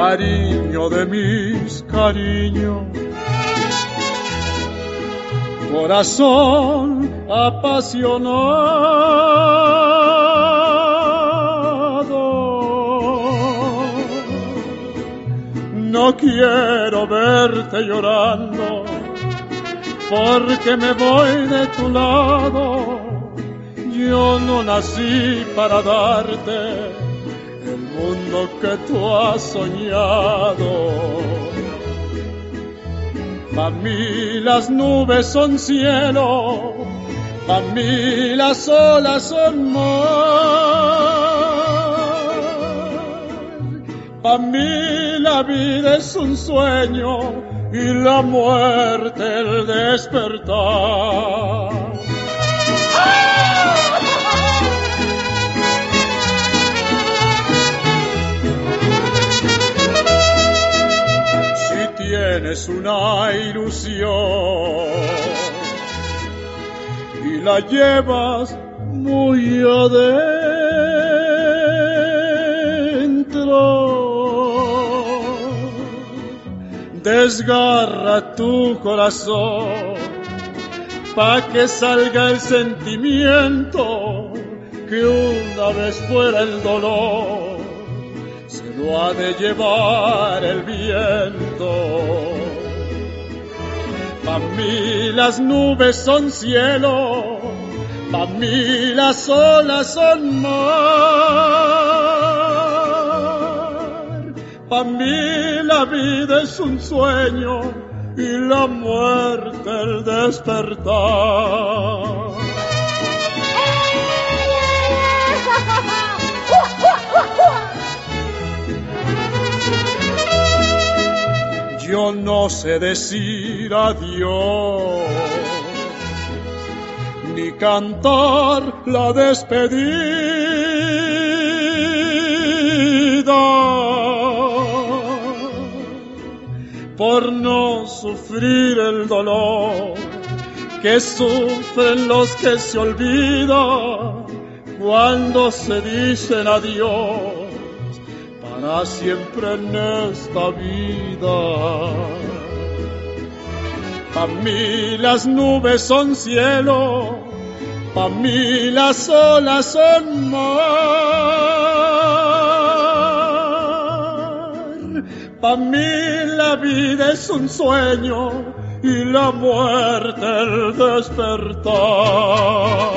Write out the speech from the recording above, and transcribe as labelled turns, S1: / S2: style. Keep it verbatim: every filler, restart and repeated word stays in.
S1: cariño de mis cariños. Corazón apasionado, no quiero verte llorando, porque me voy de tu lado. Yo no nací para darte el mundo que tú has soñado. Pa' mí las nubes son cielo, pa' mí las olas son mar. Pa' mí la vida es un sueño y la muerte el despertar. Tienes una ilusión y la llevas muy adentro. Desgarra tu corazón pa' que salga el sentimiento que una vez fuera el dolor. Lo ha de llevar el viento. Pa' mí las nubes son cielo, pa' mí las olas son mar. Pa' mí la vida es un sueño y la muerte el despertar. Yo no sé decir adiós, ni cantar la despedida, por no sufrir el dolor que sufren los que se olvidan cuando se dicen adiós para siempre en esta vida. Pa' mí las nubes son cielo, pa' mí las olas son mar. Pa' mí la vida es un sueño y la muerte el despertar.